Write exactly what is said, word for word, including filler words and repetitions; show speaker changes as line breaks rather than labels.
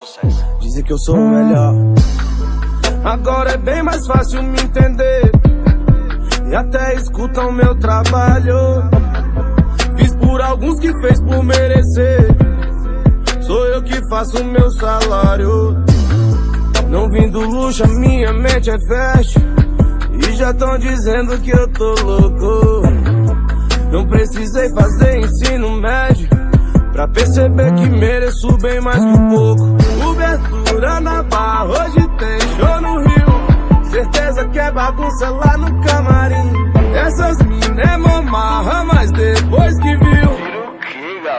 Dizem que eu sou o melhor. Agora é bem mais fácil me entender, e até escutam meu trabalho. Fiz por alguns que fez por merecer. Sou eu que faço o meu salário. Não vim do luxo, a minha mente é fast, e já tão dizendo que eu tô louco. Não precisei fazer ensino médio pra perceber que mereço bem mais que pouco. Cobertura na barra, hoje tem show no Rio. Certeza que é bagunça lá no camarim.